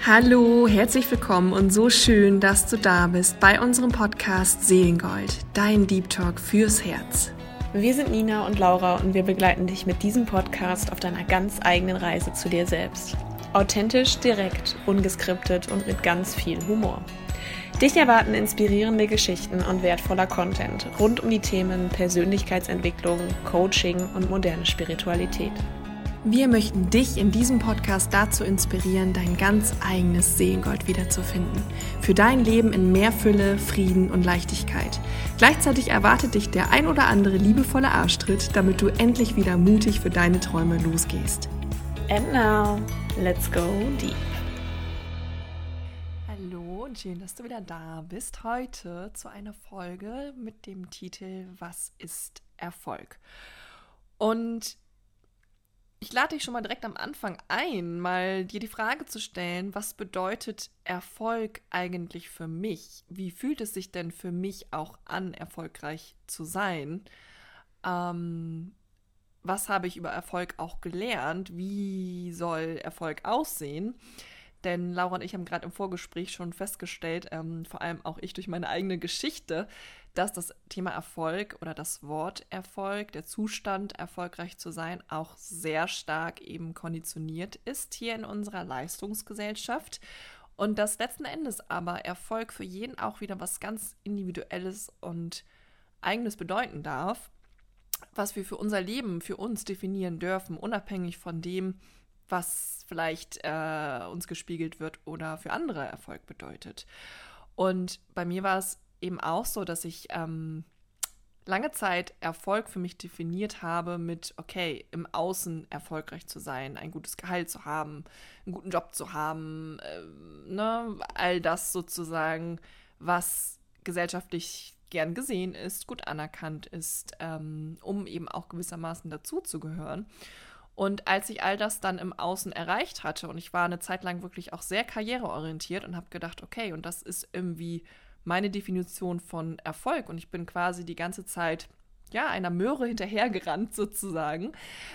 Hallo, herzlich willkommen und so schön, dass du da bist bei unserem Podcast Seelengold, dein Deep Talk fürs Herz. Wir sind Nina und Laura und wir begleiten dich mit diesem Podcast auf deiner ganz eigenen Reise zu dir selbst. Authentisch, direkt, ungeskriptet und mit ganz viel Humor. Dich erwarten inspirierende Geschichten und wertvoller Content rund um die Themen Persönlichkeitsentwicklung, Coaching und moderne Spiritualität. Wir möchten dich in diesem Podcast dazu inspirieren, dein ganz eigenes Seelengold wiederzufinden. Für dein Leben in mehr Fülle, Frieden und Leichtigkeit. Gleichzeitig erwartet dich der ein oder andere liebevolle Arschtritt, damit du endlich wieder mutig für deine Träume losgehst. And now, let's go deep. Hallo und schön, dass du wieder da bist. Heute zu einer Folge mit dem Titel Was ist Erfolg? Und ich lade dich schon mal direkt am Anfang ein, mal dir die Frage zu stellen, was bedeutet Erfolg eigentlich für mich? Wie fühlt es sich denn für mich auch an, erfolgreich zu sein? Was habe ich über Erfolg auch gelernt? Wie soll Erfolg aussehen? Denn Laura und ich haben gerade im Vorgespräch schon festgestellt, vor allem auch ich durch meine eigene Geschichte, dass das Thema Erfolg oder das Wort Erfolg, der Zustand, erfolgreich zu sein, auch sehr stark eben konditioniert ist hier in unserer Leistungsgesellschaft. Und dass letzten Endes aber Erfolg für jeden auch wieder was ganz Individuelles und Eigenes bedeuten darf, was wir für unser Leben, für uns definieren dürfen, unabhängig von dem, was vielleicht uns gespiegelt wird oder für andere Erfolg bedeutet. Und bei mir war es eben auch so, dass ich lange Zeit Erfolg für mich definiert habe mit, okay, im Außen erfolgreich zu sein, ein gutes Gehalt zu haben, einen guten Job zu haben, all das sozusagen, was gesellschaftlich gern gesehen ist, gut anerkannt ist, um eben auch gewissermaßen dazuzugehören. Und als ich all das dann im Außen erreicht hatte und ich war eine Zeit lang wirklich auch sehr karriereorientiert und habe gedacht, okay, und das ist irgendwie meine Definition von Erfolg und ich bin quasi die ganze Zeit, ja, einer Möhre hinterhergerannt sozusagen.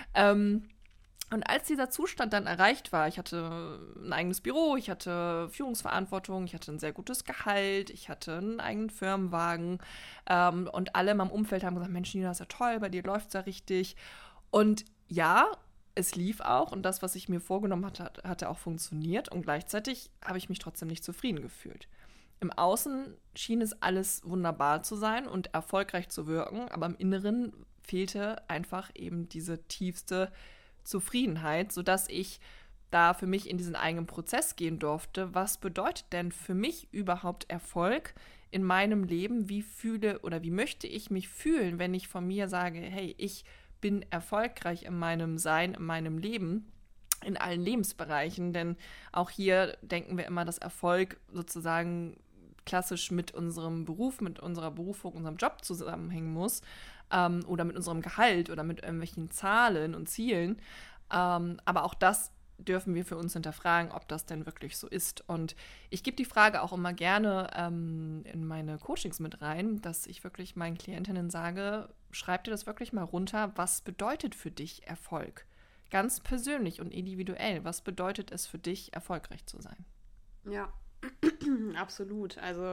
Und als dieser Zustand dann erreicht war, ich hatte ein eigenes Büro, ich hatte Führungsverantwortung, ich hatte ein sehr gutes Gehalt, ich hatte einen eigenen Firmenwagen und alle in meinem Umfeld haben gesagt, Mensch, Nina, das ist ja toll, bei dir läuft es ja richtig. Und ja, es lief auch und das, was ich mir vorgenommen hatte auch funktioniert und gleichzeitig habe ich mich trotzdem nicht zufrieden gefühlt. Im Außen schien es alles wunderbar zu sein und erfolgreich zu wirken, aber im Inneren fehlte einfach eben diese tiefste Zufriedenheit, sodass ich da für mich in diesen eigenen Prozess gehen durfte. Was bedeutet denn für mich überhaupt Erfolg in meinem Leben? Wie fühle oder wie möchte ich mich fühlen, wenn ich von mir sage, hey, ich bin erfolgreich in meinem Sein, in meinem Leben, in allen Lebensbereichen, denn auch hier denken wir immer, dass Erfolg sozusagen klassisch mit unserem Beruf, mit unserer Berufung, unserem Job zusammenhängen muss oder mit unserem Gehalt oder mit irgendwelchen Zahlen und Zielen. Aber auch das dürfen wir für uns hinterfragen, ob das denn wirklich so ist. Und ich gebe die Frage auch immer gerne in meine Coachings mit rein, dass ich wirklich meinen Klientinnen sage, schreib dir das wirklich mal runter, was bedeutet für dich Erfolg? Ganz persönlich und individuell, was bedeutet es für dich, erfolgreich zu sein? Ja, absolut. Also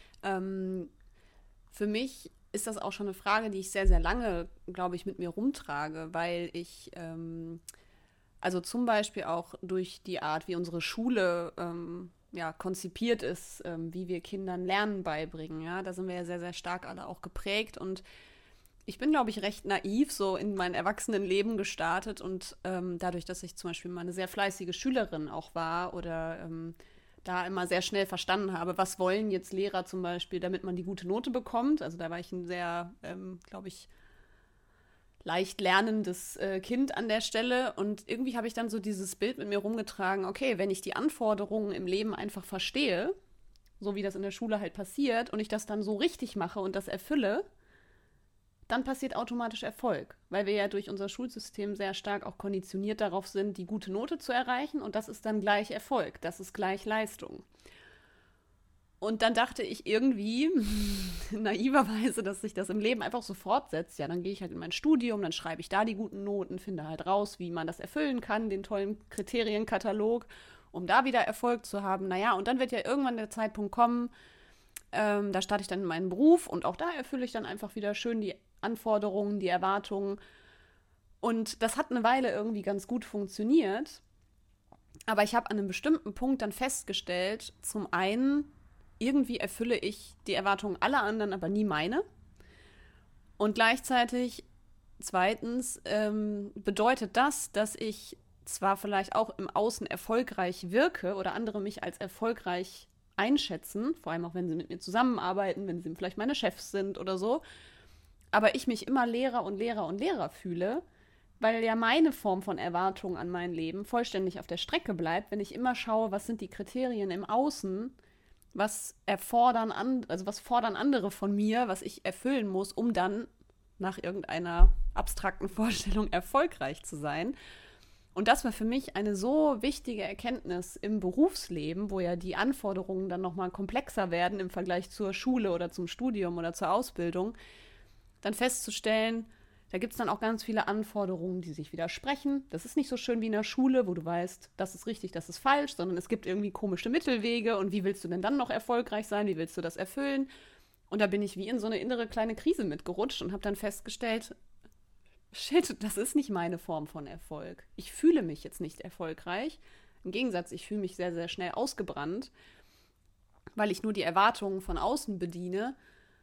für mich ist das auch schon eine Frage, die ich sehr, sehr lange, glaube ich, mit mir rumtrage, weil ich also zum Beispiel auch durch die Art, wie unsere Schule konzipiert ist, wie wir Kindern Lernen beibringen. Ja? Da sind wir ja sehr, sehr stark alle auch geprägt. Und ich bin, glaube ich, recht naiv so in mein Erwachsenenleben gestartet. Und dadurch, dass ich zum Beispiel mal eine sehr fleißige Schülerin auch war oder da immer sehr schnell verstanden habe, was wollen jetzt Lehrer zum Beispiel, damit man die gute Note bekommt. Also da war ich ein sehr, glaube ich, leicht lernendes Kind an der Stelle und irgendwie habe ich dann so dieses Bild mit mir rumgetragen, okay, wenn ich die Anforderungen im Leben einfach verstehe, so wie das in der Schule halt passiert und ich das dann so richtig mache und das erfülle, dann passiert automatisch Erfolg, weil wir ja durch unser Schulsystem sehr stark auch konditioniert darauf sind, die gute Note zu erreichen und das ist dann gleich Erfolg, das ist gleich Leistung. Und dann dachte ich irgendwie, naiverweise, dass sich das im Leben einfach so fortsetzt. Ja, dann gehe ich halt in mein Studium, dann schreibe ich da die guten Noten, finde halt raus, wie man das erfüllen kann, den tollen Kriterienkatalog. um da wieder Erfolg zu haben. Naja, und dann wird ja irgendwann der Zeitpunkt kommen, da starte ich dann in meinen Beruf und auch da erfülle ich dann einfach wieder schön die Anforderungen, die Erwartungen. Und das hat eine Weile irgendwie ganz gut funktioniert. Aber ich habe an einem bestimmten Punkt dann festgestellt, zum einen, irgendwie erfülle ich die Erwartungen aller anderen, aber nie meine. Und gleichzeitig, zweitens, bedeutet das, dass ich zwar vielleicht auch im Außen erfolgreich wirke oder andere mich als erfolgreich einschätzen, vor allem auch wenn sie mit mir zusammenarbeiten, wenn sie vielleicht meine Chefs sind oder so, aber ich mich immer leerer und leerer und leerer fühle, weil ja meine Form von Erwartung an mein Leben vollständig auf der Strecke bleibt, wenn ich immer schaue, was sind die Kriterien im Außen, was fordern andere von mir, was ich erfüllen muss, um dann nach irgendeiner abstrakten Vorstellung erfolgreich zu sein. Und das war für mich eine so wichtige Erkenntnis im Berufsleben, wo ja die Anforderungen dann nochmal komplexer werden im Vergleich zur Schule oder zum Studium oder zur Ausbildung, dann festzustellen, da gibt es dann auch ganz viele Anforderungen, die sich widersprechen. Das ist nicht so schön wie in der Schule, wo du weißt, das ist richtig, das ist falsch, sondern es gibt irgendwie komische Mittelwege und wie willst du denn dann noch erfolgreich sein, wie willst du das erfüllen? Und da bin ich wie in so eine innere kleine Krise mitgerutscht und habe dann festgestellt, shit, das ist nicht meine Form von Erfolg. Ich fühle mich jetzt nicht erfolgreich. Im Gegensatz, ich fühle mich sehr, sehr schnell ausgebrannt, weil ich nur die Erwartungen von außen bediene.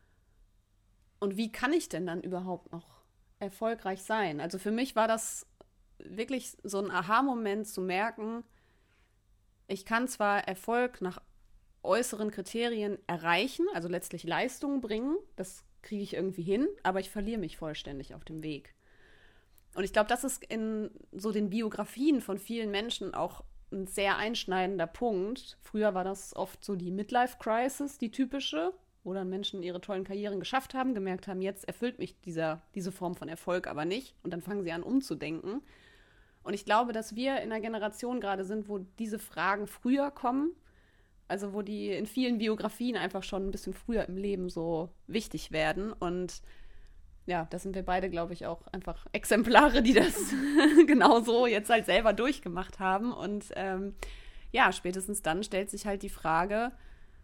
Und wie kann ich denn dann überhaupt noch erfolgreich sein? Also für mich war das wirklich so ein Aha-Moment zu merken, ich kann zwar Erfolg nach äußeren Kriterien erreichen, also letztlich Leistungen bringen, das kriege ich irgendwie hin, aber ich verliere mich vollständig auf dem Weg. Und ich glaube, das ist in so den Biografien von vielen Menschen auch ein sehr einschneidender Punkt. Früher war das oft so die Midlife-Crisis, die typische, wo dann Menschen ihre tollen Karrieren geschafft haben, gemerkt haben, jetzt erfüllt mich diese Form von Erfolg aber nicht. Und dann fangen sie an, umzudenken. Und ich glaube, dass wir in einer Generation gerade sind, wo diese Fragen früher kommen. Also wo die in vielen Biografien einfach schon ein bisschen früher im Leben so wichtig werden. Und ja, da sind wir beide, glaube ich, auch einfach Exemplare, die das genauso jetzt halt selber durchgemacht haben. Und ja, spätestens dann stellt sich halt die Frage,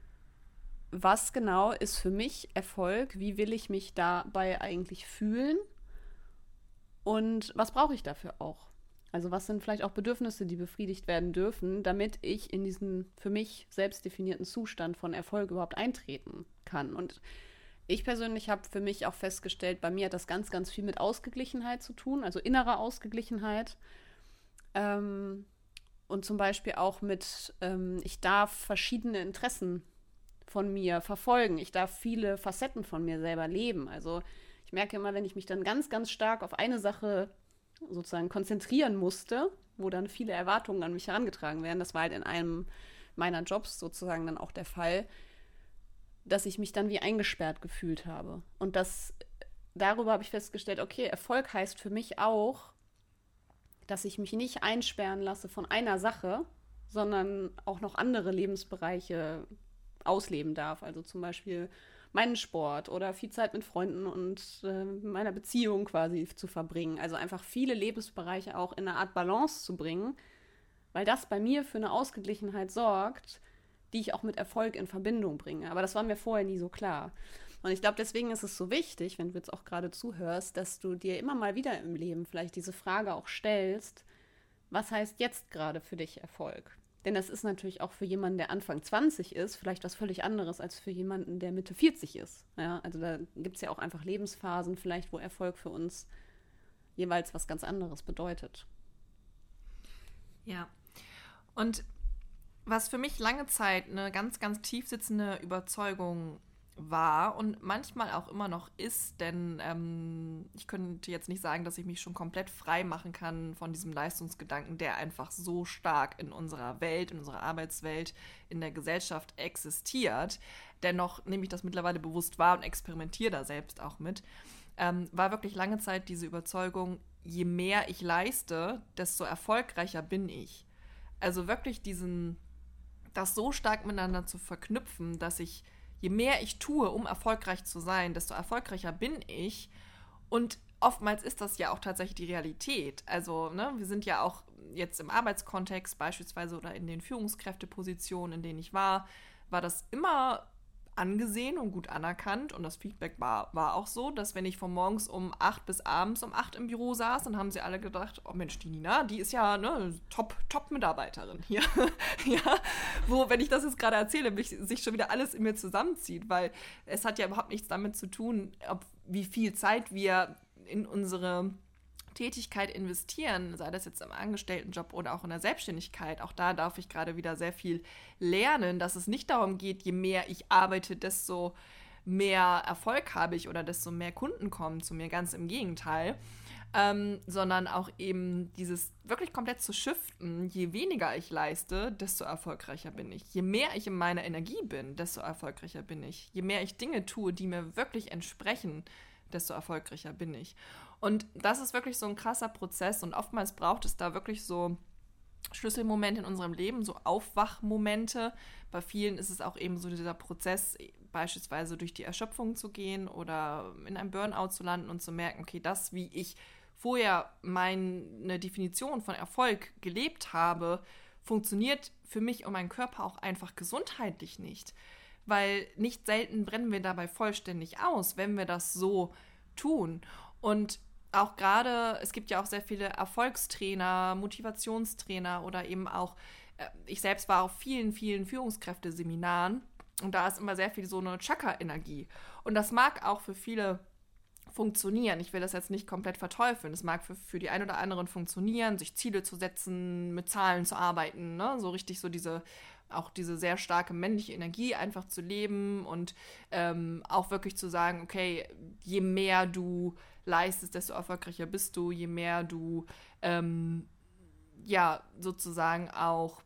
was genau ist für mich Erfolg? Wie will ich mich dabei eigentlich fühlen? Und was brauche ich dafür auch? Also was sind vielleicht auch Bedürfnisse, die befriedigt werden dürfen, damit ich in diesen für mich selbst definierten Zustand von Erfolg überhaupt eintreten kann? Und ich persönlich habe für mich auch festgestellt, bei mir hat das ganz, ganz viel mit Ausgeglichenheit zu tun, also innerer Ausgeglichenheit. Und zum Beispiel auch mit, ich darf verschiedene Interessen von mir verfolgen. Ich darf viele Facetten von mir selber leben. Also ich merke immer, wenn ich mich dann ganz, ganz stark auf eine Sache sozusagen konzentrieren musste, wo dann viele Erwartungen an mich herangetragen werden, das war halt in einem meiner Jobs sozusagen dann auch der Fall, dass ich mich dann wie eingesperrt gefühlt habe. Und darüber habe ich festgestellt, okay, Erfolg heißt für mich auch, dass ich mich nicht einsperren lasse von einer Sache, sondern auch noch andere Lebensbereiche ausleben darf. Also zum Beispiel meinen Sport oder viel Zeit mit Freunden und meiner Beziehung quasi zu verbringen. Also einfach viele Lebensbereiche auch in eine Art Balance zu bringen, weil das bei mir für eine Ausgeglichenheit sorgt, die ich auch mit Erfolg in Verbindung bringe. Aber das war mir vorher nie so klar. Und ich glaube, deswegen ist es so wichtig, wenn du jetzt auch gerade zuhörst, dass du dir immer mal wieder im Leben vielleicht diese Frage auch stellst, was heißt jetzt gerade für dich Erfolg? Denn das ist natürlich auch für jemanden, der Anfang 20 ist, vielleicht was völlig anderes als für jemanden, der Mitte 40 ist. Ja, also da gibt es ja auch einfach Lebensphasen vielleicht, wo Erfolg für uns jeweils was ganz anderes bedeutet. Ja, und was für mich lange Zeit eine ganz, ganz tief sitzende Überzeugung war und manchmal auch immer noch ist, denn ich könnte jetzt nicht sagen, dass ich mich schon komplett frei machen kann von diesem Leistungsgedanken, der einfach so stark in unserer Welt, in unserer Arbeitswelt, in der Gesellschaft existiert. Dennoch nehme ich das mittlerweile bewusst wahr und experimentiere da selbst auch mit. War wirklich lange Zeit diese Überzeugung, je mehr ich leiste, desto erfolgreicher bin ich. Also wirklich das so stark miteinander zu verknüpfen, dass je mehr ich tue, um erfolgreich zu sein, desto erfolgreicher bin ich. Und oftmals ist das ja auch tatsächlich die Realität. Also, ne, wir sind ja auch jetzt im Arbeitskontext beispielsweise oder in den Führungskräftepositionen, in denen ich war das immer angesehen und gut anerkannt und das Feedback war auch so, dass wenn ich von morgens um 8 bis abends um 8 im Büro saß, dann haben sie alle gedacht, oh Mensch, die Nina, die ist ja eine Top-Mitarbeiterin hier. Ja, wo, wenn ich das jetzt gerade erzähle, sich schon wieder alles in mir zusammenzieht, weil es hat ja überhaupt nichts damit zu tun, wie viel Zeit wir in unsere Tätigkeit investieren, sei das jetzt im Angestelltenjob oder auch in der Selbstständigkeit. Auch da darf ich gerade wieder sehr viel lernen, dass es nicht darum geht, je mehr ich arbeite, desto mehr Erfolg habe ich oder desto mehr Kunden kommen zu mir. Ganz im Gegenteil. Sondern auch eben dieses wirklich komplett zu shiften. Je weniger ich leiste, desto erfolgreicher bin ich. Je mehr ich in meiner Energie bin, desto erfolgreicher bin ich. Je mehr ich Dinge tue, die mir wirklich entsprechen, desto erfolgreicher bin ich. Und das ist wirklich so ein krasser Prozess und oftmals braucht es da wirklich so Schlüsselmomente in unserem Leben, so Aufwachmomente. Bei vielen ist es auch eben so dieser Prozess, beispielsweise durch die Erschöpfung zu gehen oder in einem Burnout zu landen und zu merken, okay, das, wie ich vorher meine Definition von Erfolg gelebt habe, funktioniert für mich und meinen Körper auch einfach gesundheitlich nicht. Weil nicht selten brennen wir dabei vollständig aus, wenn wir das so tun. Und auch gerade, es gibt ja auch sehr viele Erfolgstrainer, Motivationstrainer oder eben auch, ich selbst war auf vielen, vielen Führungskräfteseminaren und da ist immer sehr viel so eine Chakra-Energie. Und das mag auch für viele funktionieren. Ich will das jetzt nicht komplett verteufeln. Es mag für die einen oder anderen funktionieren, sich Ziele zu setzen, mit Zahlen zu arbeiten, ne? So richtig so diese sehr starke männliche Energie einfach zu leben und auch wirklich zu sagen, okay, je mehr du leistest, desto erfolgreicher bist du, je mehr du sozusagen auch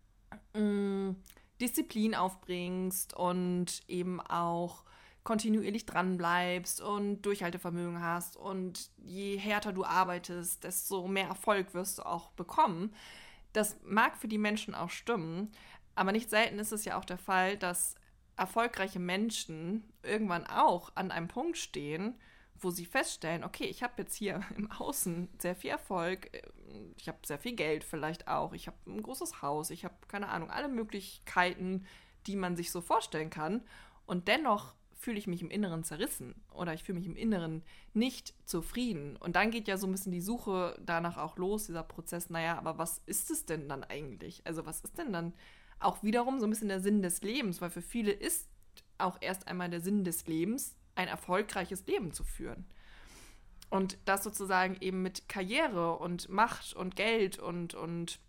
Disziplin aufbringst und eben auch kontinuierlich dran bleibst und Durchhaltevermögen hast und je härter du arbeitest, desto mehr Erfolg wirst du auch bekommen. Das mag für die Menschen auch stimmen, aber nicht selten ist es ja auch der Fall, dass erfolgreiche Menschen irgendwann auch an einem Punkt stehen, wo sie feststellen, okay, ich habe jetzt hier im Außen sehr viel Erfolg, ich habe sehr viel Geld vielleicht auch, ich habe ein großes Haus, ich habe, keine Ahnung, alle Möglichkeiten, die man sich so vorstellen kann und dennoch fühle ich mich im Inneren zerrissen oder ich fühle mich im Inneren nicht zufrieden. Und dann geht ja so ein bisschen die Suche danach auch los, dieser Prozess, naja, aber was ist es denn dann eigentlich? Also was ist denn dann auch wiederum so ein bisschen der Sinn des Lebens? Weil für viele ist auch erst einmal der Sinn des Lebens, ein erfolgreiches Leben zu führen. Und das sozusagen eben mit Karriere und Macht und Geld und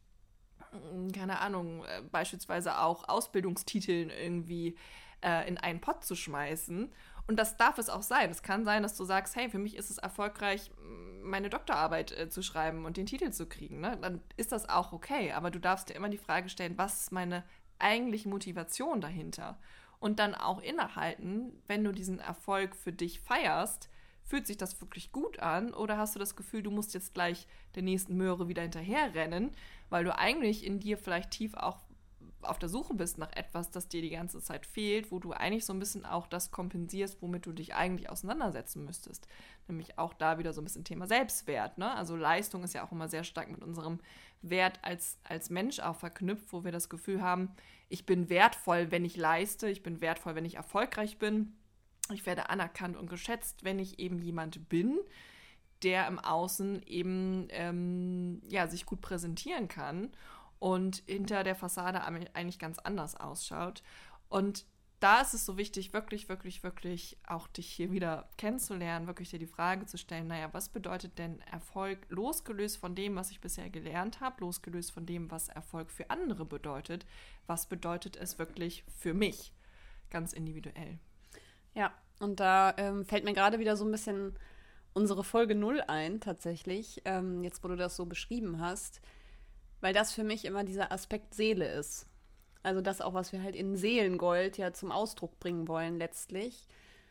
keine Ahnung, beispielsweise auch Ausbildungstiteln irgendwie in einen Pott zu schmeißen. Und das darf es auch sein. Es kann sein, dass du sagst, hey, für mich ist es erfolgreich, meine Doktorarbeit zu schreiben und den Titel zu kriegen. Ne? Dann ist das auch okay. Aber du darfst dir immer die Frage stellen, was ist meine eigentliche Motivation dahinter? Und dann auch innehalten, wenn du diesen Erfolg für dich feierst, fühlt sich das wirklich gut an oder hast du das Gefühl, du musst jetzt gleich der nächsten Möhre wieder hinterherrennen, weil du eigentlich in dir vielleicht tief auch auf der Suche bist nach etwas, das dir die ganze Zeit fehlt, wo du eigentlich so ein bisschen auch das kompensierst, womit du dich eigentlich auseinandersetzen müsstest. Nämlich auch da wieder so ein bisschen Thema Selbstwert, ne? Also Leistung ist ja auch immer sehr stark mit unserem Wert als Mensch auch verknüpft, wo wir das Gefühl haben, ich bin wertvoll, wenn ich leiste, ich bin wertvoll, wenn ich erfolgreich bin, ich werde anerkannt und geschätzt, wenn ich eben jemand bin, der im Außen eben sich gut präsentieren kann und hinter der Fassade eigentlich ganz anders ausschaut. Und da ist es so wichtig, wirklich, wirklich, wirklich auch dich hier wieder kennenzulernen, wirklich dir die Frage zu stellen, naja, was bedeutet denn Erfolg, losgelöst von dem, was ich bisher gelernt habe, losgelöst von dem, was Erfolg für andere bedeutet, was bedeutet es wirklich für mich, ganz individuell. Ja, und da fällt mir gerade wieder so ein bisschen unsere Folge 0 ein, tatsächlich, jetzt wo du das so beschrieben hast, weil das für mich immer dieser Aspekt Seele ist. Also das auch, was wir halt in Seelengold ja zum Ausdruck bringen wollen letztlich.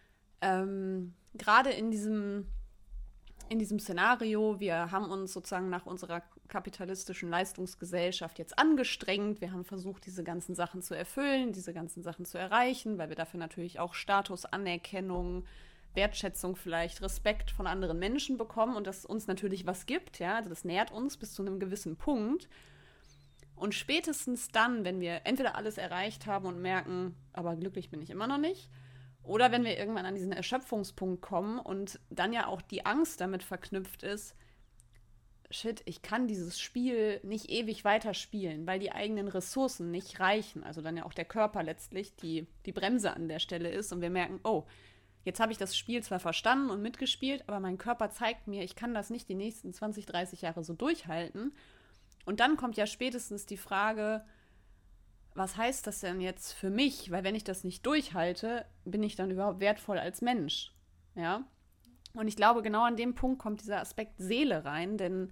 Gerade in diesem Szenario, wir haben uns sozusagen nach unserer kapitalistischen Leistungsgesellschaft jetzt angestrengt. Wir haben versucht, diese ganzen Sachen zu erfüllen, diese ganzen Sachen zu erreichen, weil wir dafür natürlich auch Status, Anerkennung, Wertschätzung vielleicht, Respekt von anderen Menschen bekommen und das uns natürlich was gibt, ja, also das nährt uns bis zu einem gewissen Punkt. Und spätestens dann, wenn wir entweder alles erreicht haben und merken, aber glücklich bin ich immer noch nicht, oder wenn wir irgendwann an diesen Erschöpfungspunkt kommen und dann ja auch die Angst damit verknüpft ist, shit, ich kann dieses Spiel nicht ewig weiterspielen, weil die eigenen Ressourcen nicht reichen. Also dann ja auch der Körper letztlich die Bremse an der Stelle ist und wir merken, oh, jetzt habe ich das Spiel zwar verstanden und mitgespielt, aber mein Körper zeigt mir, ich kann das nicht die nächsten 20, 30 Jahre so durchhalten. Und dann kommt ja spätestens die Frage, was heißt das denn jetzt für mich? Weil wenn ich das nicht durchhalte, bin ich dann überhaupt wertvoll als Mensch? Ja. Und ich glaube, genau an dem Punkt kommt dieser Aspekt Seele rein, denn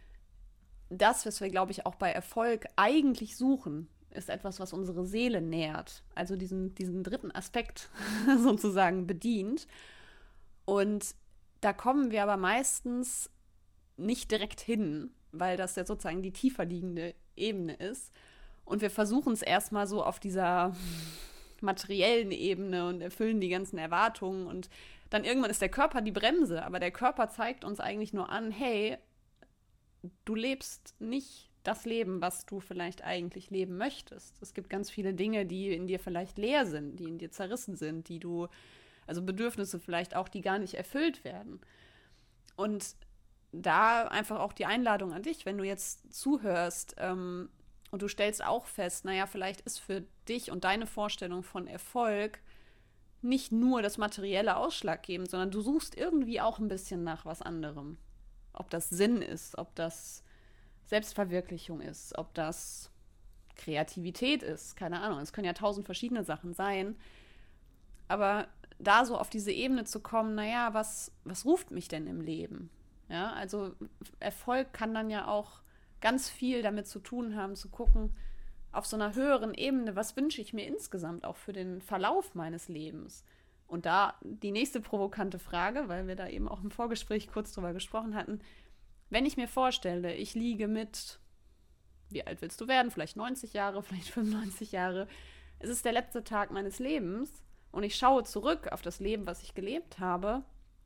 das, was wir, glaube ich, auch bei Erfolg eigentlich suchen, ist etwas, was unsere Seele nährt. Also diesen dritten Aspekt sozusagen bedient. Und da kommen wir aber meistens nicht direkt hin, weil das ja sozusagen die tiefer liegende Ebene ist. Und wir versuchen es erstmal so auf dieser materiellen Ebene und erfüllen die ganzen Erwartungen und dann irgendwann ist der Körper die Bremse, aber der Körper zeigt uns eigentlich nur an, hey, du lebst nicht das Leben, was du vielleicht eigentlich leben möchtest. Es gibt ganz viele Dinge, die in dir vielleicht leer sind, die in dir zerrissen sind, also Bedürfnisse vielleicht auch, die gar nicht erfüllt werden. Und da einfach auch die Einladung an dich, wenn du jetzt zuhörst, und du stellst auch fest, naja, vielleicht ist für dich und deine Vorstellung von Erfolg nicht nur das Materielle ausschlaggebend, sondern du suchst irgendwie auch ein bisschen nach was anderem. Ob das Sinn ist, ob das Selbstverwirklichung ist, ob das Kreativität ist, keine Ahnung. Es können ja 1000 verschiedene Sachen sein. Aber da so auf diese Ebene zu kommen, naja, was ruft mich denn im Leben? Ja, also Erfolg kann dann ja auch ganz viel damit zu tun haben, zu gucken, auf so einer höheren Ebene, was wünsche ich mir insgesamt auch für den Verlauf meines Lebens? Und da die nächste provokante Frage, weil wir da eben auch im Vorgespräch kurz drüber gesprochen hatten, wenn ich mir vorstelle, ich liege mit, wie alt willst du werden? Vielleicht 90 Jahre, vielleicht 95 Jahre. Es ist der letzte Tag meines Lebens und ich schaue zurück auf das Leben, was ich gelebt habe.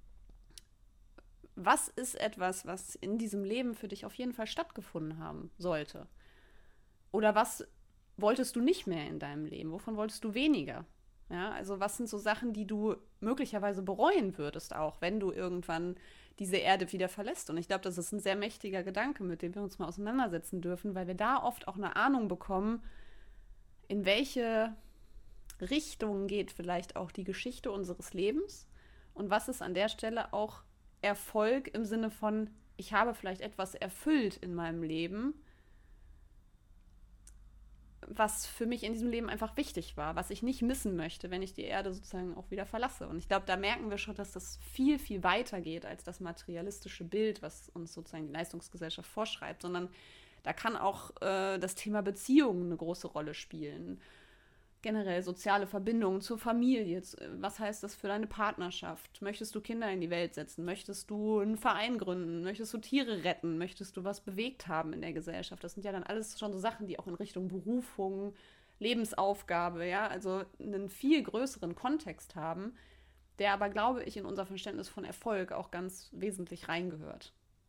Was ist etwas, was in diesem Leben für dich auf jeden Fall stattgefunden haben sollte? Oder was wolltest du nicht mehr in deinem Leben? Wovon wolltest du weniger? Ja, also was sind so Sachen, die du möglicherweise bereuen würdest auch, wenn du irgendwann diese Erde wieder verlässt? Und ich glaube, das ist ein sehr mächtiger Gedanke, mit dem wir uns mal auseinandersetzen dürfen, weil wir da oft auch eine Ahnung bekommen, in welche Richtung geht vielleicht auch die Geschichte unseres Lebens und was ist an der Stelle auch Erfolg im Sinne von, ich habe vielleicht etwas erfüllt in meinem Leben, was für mich in diesem Leben einfach wichtig war, was ich nicht missen möchte, wenn ich die Erde sozusagen auch wieder verlasse. Und ich glaube, da merken wir schon, dass das viel, viel weiter geht als das materialistische Bild, was uns sozusagen die Leistungsgesellschaft vorschreibt, sondern da kann auch das Thema Beziehungen eine große Rolle spielen. Generell soziale Verbindungen zur Familie. Was heißt das für deine Partnerschaft? Möchtest du Kinder in die Welt setzen? Möchtest du einen Verein gründen? Möchtest du Tiere retten? Möchtest du was bewegt haben in der Gesellschaft? Das sind ja dann alles schon so Sachen, die auch in Richtung Berufung, Lebensaufgabe, ja, also einen viel größeren Kontext haben, der aber, glaube ich, in unser Verständnis von Erfolg auch ganz wesentlich reingehört.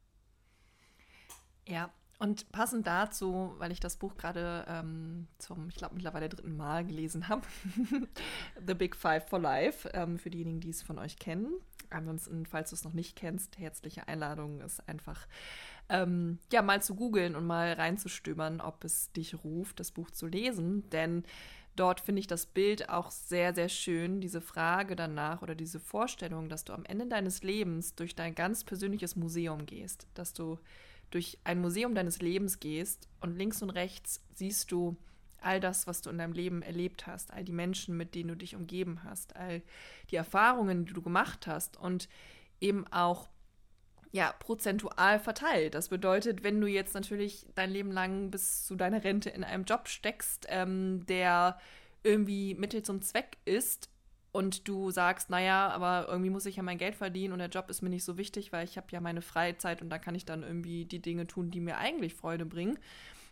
Ja. Und passend dazu, weil ich das Buch gerade zum, ich glaube, mittlerweile 3. Mal gelesen habe, The Big Five for Life, für diejenigen, die es von euch kennen. Ansonsten, falls du es noch nicht kennst, herzliche Einladung ist einfach, mal zu googeln und mal reinzustöbern, ob es dich ruft, das Buch zu lesen. Denn dort finde ich das Bild auch sehr, sehr schön, diese Frage danach oder diese Vorstellung, dass du am Ende deines Lebens durch dein ganz persönliches Museum gehst, dass du durch ein Museum deines Lebens gehst und links und rechts siehst du all das, was du in deinem Leben erlebt hast, all die Menschen, mit denen du dich umgeben hast, all die Erfahrungen, die du gemacht hast und eben auch prozentual verteilt. Das bedeutet, wenn du jetzt natürlich dein Leben lang bis zu deiner Rente in einem Job steckst, der irgendwie Mittel zum Zweck ist, und du sagst, naja, aber irgendwie muss ich ja mein Geld verdienen und der Job ist mir nicht so wichtig, weil ich habe ja meine Freizeit und da kann ich dann irgendwie die Dinge tun, die mir eigentlich Freude bringen,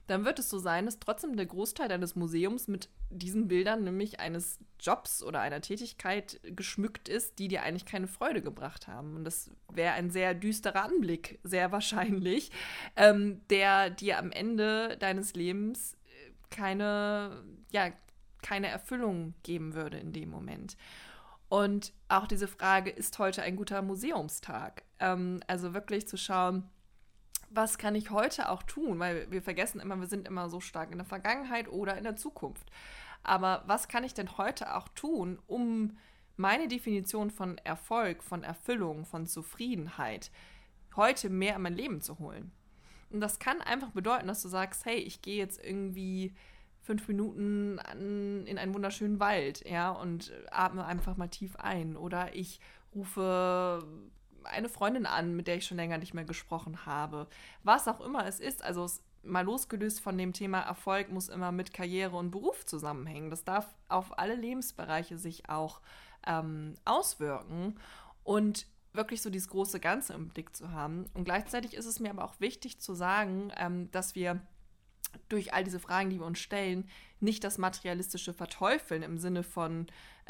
dann wird es so sein, dass trotzdem der Großteil deines Museums mit diesen Bildern, nämlich eines Jobs oder einer Tätigkeit, geschmückt ist, die dir eigentlich keine Freude gebracht haben. Und das wäre ein sehr düsterer Anblick, sehr wahrscheinlich, der dir am Ende deines Lebens keine Erfüllung geben würde in dem Moment. Und auch diese Frage, ist heute ein guter Museumstag? Also wirklich zu schauen, was kann ich heute auch tun? Weil wir vergessen immer, wir sind immer so stark in der Vergangenheit oder in der Zukunft. Aber was kann ich denn heute auch tun, um meine Definition von Erfolg, von Erfüllung, von Zufriedenheit heute mehr in mein Leben zu holen? Und das kann einfach bedeuten, dass du sagst, hey, ich gehe jetzt irgendwie 5 Minuten in einen wunderschönen Wald, ja, und atme einfach mal tief ein. Oder ich rufe eine Freundin an, mit der ich schon länger nicht mehr gesprochen habe. Was auch immer es ist, also mal losgelöst von dem Thema Erfolg, muss immer mit Karriere und Beruf zusammenhängen. Das darf auf alle Lebensbereiche sich auch auswirken und wirklich so dieses große Ganze im Blick zu haben. Und gleichzeitig ist es mir aber auch wichtig zu sagen, dass wir durch all diese Fragen, die wir uns stellen, nicht das Materialistische verteufeln im Sinne von,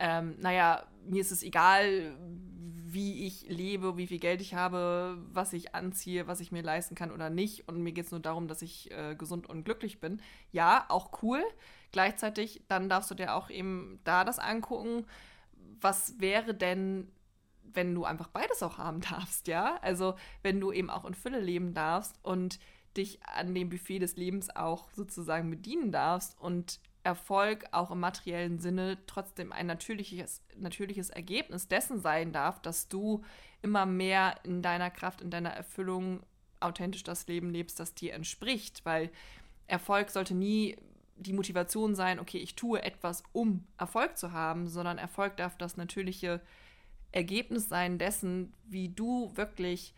mir ist es egal, wie ich lebe, wie viel Geld ich habe, was ich anziehe, was ich mir leisten kann oder nicht. Und mir geht es nur darum, dass ich gesund und glücklich bin. Ja, auch cool. Gleichzeitig, dann darfst du dir auch eben da das angucken, was wäre denn, wenn du einfach beides auch haben darfst, ja? Also wenn du eben auch in Fülle leben darfst und dich an dem Buffet des Lebens auch sozusagen bedienen darfst und Erfolg auch im materiellen Sinne trotzdem ein natürliches Ergebnis dessen sein darf, dass du immer mehr in deiner Kraft, in deiner Erfüllung authentisch das Leben lebst, das dir entspricht, weil Erfolg sollte nie die Motivation sein, okay, ich tue etwas, um Erfolg zu haben, sondern Erfolg darf das natürliche Ergebnis sein dessen, wie du wirklich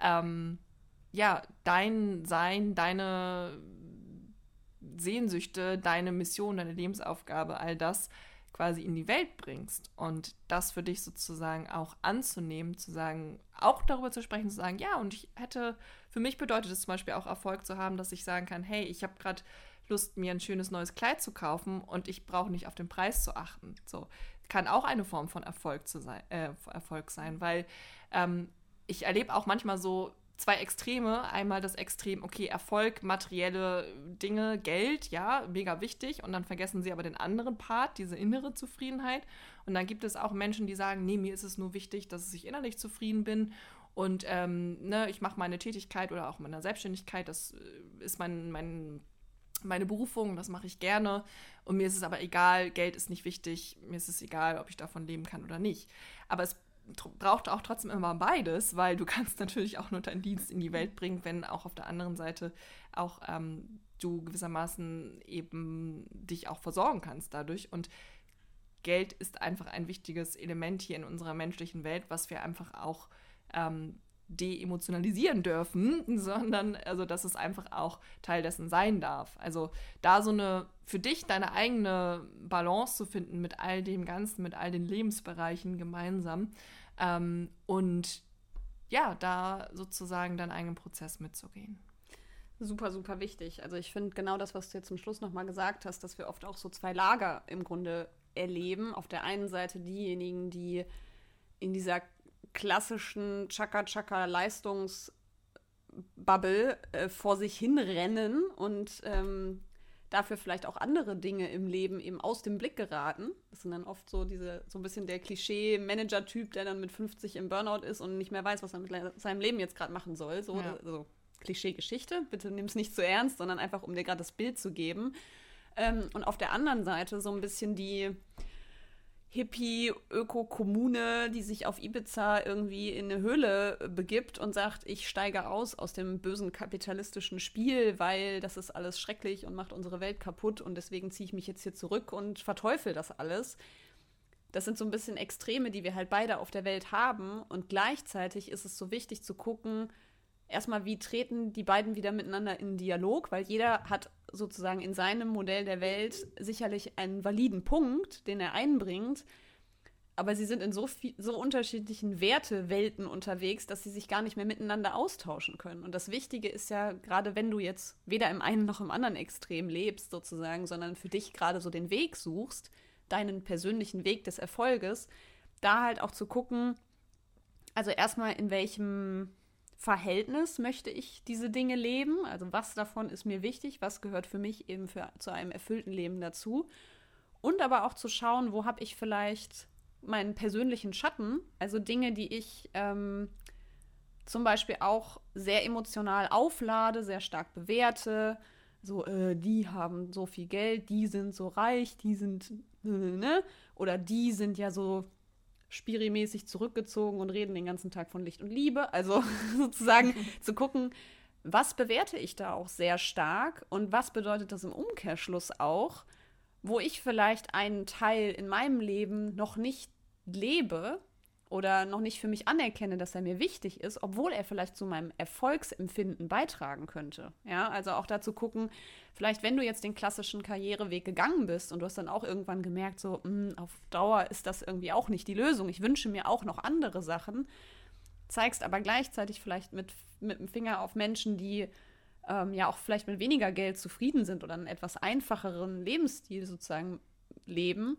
dein Sein, deine Sehnsüchte, deine Mission, deine Lebensaufgabe, all das quasi in die Welt bringst und das für dich sozusagen auch anzunehmen, zu sagen, auch darüber zu sprechen, zu sagen, ja, und für mich bedeutet es zum Beispiel auch Erfolg zu haben, dass ich sagen kann, hey, ich habe gerade Lust, mir ein schönes neues Kleid zu kaufen und ich brauche nicht auf den Preis zu achten. So, kann auch eine Form von Erfolg sein, weil ich erlebe auch manchmal so zwei Extreme. Einmal das Extrem, okay, Erfolg, materielle Dinge, Geld, ja, mega wichtig. Und dann vergessen sie aber den anderen Part, diese innere Zufriedenheit. Und dann gibt es auch Menschen, die sagen, nee, mir ist es nur wichtig, dass ich innerlich zufrieden bin. Und ich mache meine Tätigkeit oder auch meine Selbstständigkeit, das ist meine Berufung, das mache ich gerne. Und mir ist es aber egal, Geld ist nicht wichtig. Mir ist es egal, ob ich davon leben kann oder nicht. Aber es braucht auch trotzdem immer beides, weil du kannst natürlich auch nur deinen Dienst in die Welt bringen, wenn auch auf der anderen Seite auch du gewissermaßen eben dich auch versorgen kannst dadurch. Und Geld ist einfach ein wichtiges Element hier in unserer menschlichen Welt, was wir einfach auch de-emotionalisieren dürfen, sondern also dass es einfach auch Teil dessen sein darf. Also da so für dich deine eigene Balance zu finden mit all dem Ganzen, mit all den Lebensbereichen gemeinsam und ja, da sozusagen deinen eigenen Prozess mitzugehen. Super, super wichtig. Also ich finde genau das, was du jetzt zum Schluss nochmal gesagt hast, dass wir oft auch so zwei Lager im Grunde erleben. Auf der einen Seite diejenigen, die in dieser klassischen Chaka-Chaka-Leistungsbubble vor sich hinrennen und dafür vielleicht auch andere Dinge im Leben eben aus dem Blick geraten. Das sind dann oft so ein bisschen der Klischee-Manager-Typ, der dann mit 50 im Burnout ist und nicht mehr weiß, was er mit seinem Leben jetzt gerade machen soll. So, ja. Also Klischee-Geschichte, bitte nimm es nicht zu ernst, sondern einfach, um dir gerade das Bild zu geben. Und auf der anderen Seite so ein bisschen die Hippie-Öko-Kommune, die sich auf Ibiza irgendwie in eine Höhle begibt und sagt, ich steige aus dem bösen kapitalistischen Spiel, weil das ist alles schrecklich und macht unsere Welt kaputt und deswegen ziehe ich mich jetzt hier zurück und verteufel das alles. Das sind so ein bisschen Extreme, die wir halt beide auf der Welt haben und gleichzeitig ist es so wichtig zu gucken, erstmal, wie treten die beiden wieder miteinander in Dialog, weil jeder hat sozusagen in seinem Modell der Welt sicherlich einen validen Punkt, den er einbringt. aber sie sind in so unterschiedlichen Wertewelten unterwegs, dass sie sich gar nicht mehr miteinander austauschen können. Und das Wichtige ist ja, gerade wenn du jetzt weder im einen noch im anderen Extrem lebst sozusagen, sondern für dich gerade so den Weg suchst, deinen persönlichen Weg des Erfolges, da halt auch zu gucken, also erstmal in welchem Verhältnis möchte ich diese Dinge leben, also was davon ist mir wichtig, was gehört für mich eben zu einem erfüllten Leben dazu, und aber auch zu schauen, wo habe ich vielleicht meinen persönlichen Schatten, also Dinge, die ich zum Beispiel auch sehr emotional auflade, sehr stark bewerte, so, die haben so viel Geld, die sind so reich, die sind, ne? Oder die sind ja so spirimäßig zurückgezogen und reden den ganzen Tag von Licht und Liebe. Also sozusagen zu gucken, was bewerte ich da auch sehr stark und was bedeutet das im Umkehrschluss auch, wo ich vielleicht einen Teil in meinem Leben noch nicht lebe oder noch nicht für mich anerkenne, dass er mir wichtig ist, obwohl er vielleicht zu meinem Erfolgsempfinden beitragen könnte. Ja, also auch dazu gucken, vielleicht wenn du jetzt den klassischen Karriereweg gegangen bist und du hast dann auch irgendwann gemerkt, so auf Dauer ist das irgendwie auch nicht die Lösung. Ich wünsche mir auch noch andere Sachen, zeigst aber gleichzeitig vielleicht mit dem Finger auf Menschen, die ja auch vielleicht mit weniger Geld zufrieden sind oder einen etwas einfacheren Lebensstil sozusagen leben,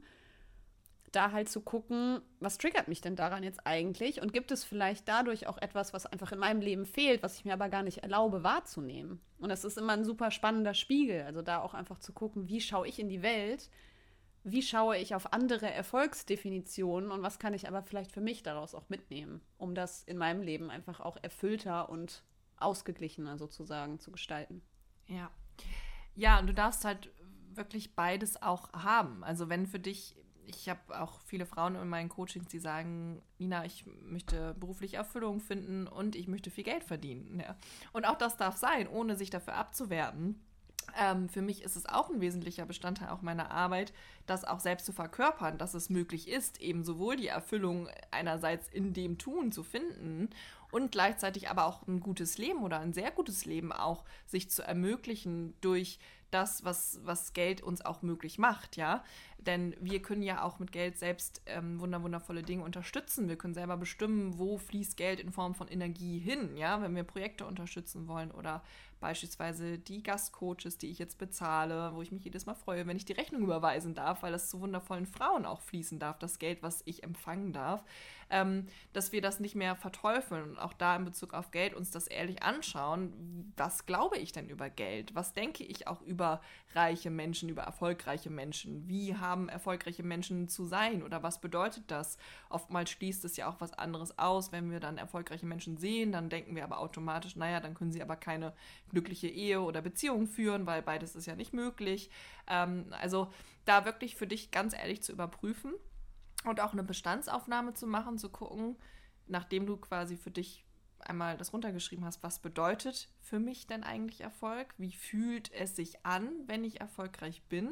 da halt zu gucken, was triggert mich denn daran jetzt eigentlich und gibt es vielleicht dadurch auch etwas, was einfach in meinem Leben fehlt, was ich mir aber gar nicht erlaube wahrzunehmen. Und das ist immer ein super spannender Spiegel, also da auch einfach zu gucken, wie schaue ich in die Welt, wie schaue ich auf andere Erfolgsdefinitionen und was kann ich aber vielleicht für mich daraus auch mitnehmen, um das in meinem Leben einfach auch erfüllter und ausgeglichener sozusagen zu gestalten. Ja. Ja, und du darfst halt wirklich beides auch haben. Also wenn für dich, ich habe auch viele Frauen in meinen Coachings, die sagen, Nina, ich möchte berufliche Erfüllung finden und ich möchte viel Geld verdienen. Ja. Und auch das darf sein, ohne sich dafür abzuwerten. Für mich ist es auch ein wesentlicher Bestandteil auch meiner Arbeit, das auch selbst zu verkörpern, dass es möglich ist, eben sowohl die Erfüllung einerseits in dem Tun zu finden und gleichzeitig aber auch ein gutes Leben oder ein sehr gutes Leben auch sich zu ermöglichen durch das, was Geld uns auch möglich macht, ja. Denn wir können ja auch mit Geld selbst wundervolle Dinge unterstützen. Wir können selber bestimmen, wo fließt Geld in Form von Energie hin, ja, wenn wir Projekte unterstützen wollen oder beispielsweise die Gastcoaches, die ich jetzt bezahle, wo ich mich jedes Mal freue, wenn ich die Rechnung überweisen darf, weil das zu wundervollen Frauen auch fließen darf, das Geld, was ich empfangen darf, dass wir das nicht mehr verteufeln und auch da in Bezug auf Geld uns das ehrlich anschauen, was glaube ich denn über Geld? Was denke ich auch über reiche Menschen, über erfolgreiche Menschen? Wie haben erfolgreiche Menschen zu sein oder was bedeutet das? Oftmals schließt es ja auch was anderes aus, wenn wir dann erfolgreiche Menschen sehen, dann denken wir aber automatisch, naja, dann können sie aber keine glückliche Ehe oder Beziehung führen, weil beides ist ja nicht möglich. Also da wirklich für dich ganz ehrlich zu überprüfen und auch eine Bestandsaufnahme zu machen, zu gucken, nachdem du quasi für dich einmal das runtergeschrieben hast, was bedeutet für mich denn eigentlich Erfolg? Wie fühlt es sich an, wenn ich erfolgreich bin?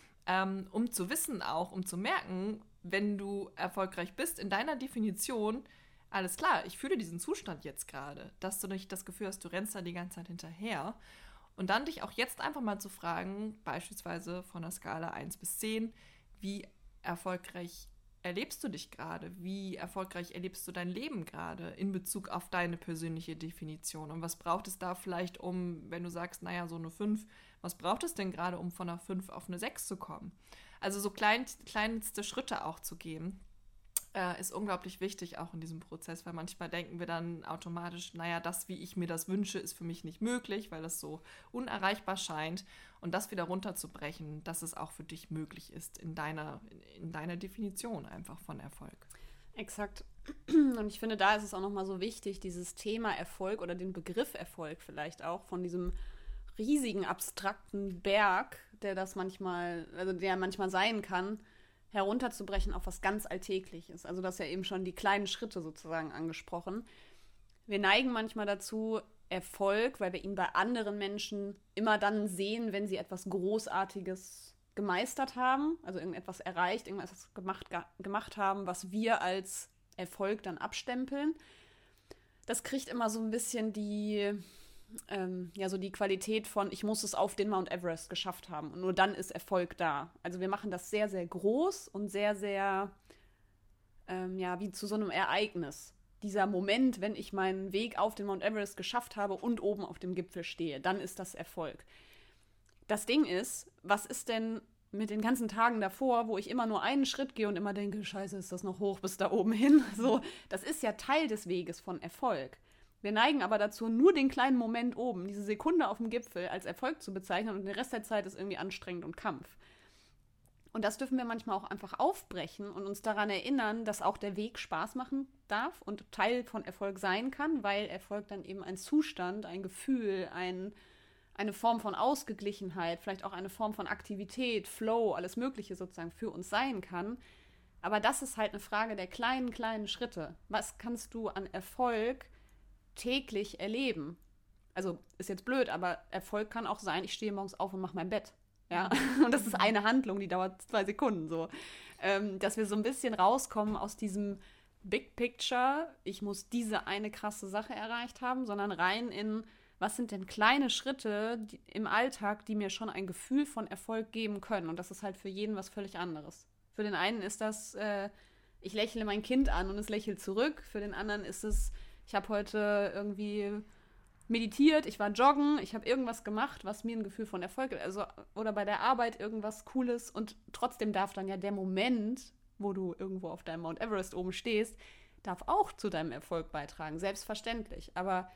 Um zu wissen auch, um zu merken, wenn du erfolgreich bist in deiner Definition, alles klar, ich fühle diesen Zustand jetzt gerade, dass du nicht das Gefühl hast, du rennst da die ganze Zeit hinterher. Und dann dich auch jetzt einfach mal zu fragen, beispielsweise von der Skala 1 bis 10, wie erfolgreich erlebst du dich gerade? Wie erfolgreich erlebst du dein Leben gerade in Bezug auf deine persönliche Definition? Und was braucht es da vielleicht, wenn du sagst, naja, so eine 5, was braucht es denn gerade, um von einer 5 auf eine 6 zu kommen? Also so kleinste Schritte auch zu gehen, ist unglaublich wichtig auch in diesem Prozess, weil manchmal denken wir dann automatisch, naja, das, wie ich mir das wünsche, ist für mich nicht möglich, weil das so unerreichbar scheint. Und das wieder runterzubrechen, dass es auch für dich möglich ist in deiner Definition einfach von Erfolg. Exakt. Und ich finde, da ist es auch nochmal so wichtig, dieses Thema Erfolg oder den Begriff Erfolg vielleicht auch von diesem riesigen, abstrakten Berg, der manchmal sein kann, herunterzubrechen auf was ganz Alltägliches. Also das ist ja eben schon die kleinen Schritte sozusagen angesprochen. Wir neigen manchmal dazu, Erfolg, weil wir ihn bei anderen Menschen immer dann sehen, wenn sie etwas Großartiges gemeistert haben, also irgendetwas erreicht, irgendwas gemacht haben, was wir als Erfolg dann abstempeln. Das kriegt immer so ein bisschen die Qualität von, ich muss es auf den Mount Everest geschafft haben und nur dann ist Erfolg da. Also wir machen das sehr, sehr groß und sehr, sehr wie zu so einem Ereignis. Dieser Moment, wenn ich meinen Weg auf den Mount Everest geschafft habe und oben auf dem Gipfel stehe, dann ist das Erfolg. Das Ding ist, was ist denn mit den ganzen Tagen davor, wo ich immer nur einen Schritt gehe und immer denke, scheiße, ist das noch hoch bis da oben hin? So, das ist ja Teil des Weges von Erfolg. Wir neigen aber dazu, nur den kleinen Moment oben, diese Sekunde auf dem Gipfel, als Erfolg zu bezeichnen und der Rest der Zeit ist irgendwie anstrengend und Kampf. Und das dürfen wir manchmal auch einfach aufbrechen und uns daran erinnern, dass auch der Weg Spaß machen darf und Teil von Erfolg sein kann, weil Erfolg dann eben ein Zustand, ein Gefühl, eine Form von Ausgeglichenheit, vielleicht auch eine Form von Aktivität, Flow, alles Mögliche sozusagen für uns sein kann. Aber das ist halt eine Frage der kleinen, kleinen Schritte. Was kannst du an Erfolg täglich erleben? Also ist jetzt blöd, aber Erfolg kann auch sein, ich stehe morgens auf und mache mein Bett. Ja, und das ist eine Handlung, die dauert 2 Sekunden so. Dass wir so ein bisschen rauskommen aus diesem Big Picture, ich muss diese eine krasse Sache erreicht haben, sondern rein in, was sind denn kleine Schritte im Alltag, die mir schon ein Gefühl von Erfolg geben können. Und das ist halt für jeden was völlig anderes. Für den einen ist das, ich lächle mein Kind an und es lächelt zurück. Für den anderen ist es, ich habe heute irgendwie meditiert, ich war joggen, ich habe irgendwas gemacht, was mir ein Gefühl von Erfolg gibt, also, oder bei der Arbeit irgendwas Cooles und trotzdem darf dann ja der Moment, wo du irgendwo auf deinem Mount Everest oben stehst, darf auch zu deinem Erfolg beitragen, selbstverständlich, aber